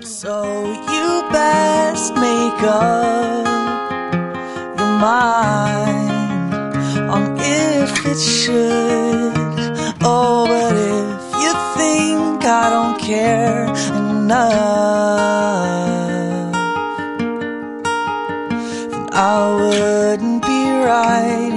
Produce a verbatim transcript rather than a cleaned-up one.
So you best make up your mind on if it should. Oh, but if you think I don't care enough, then I wouldn't be right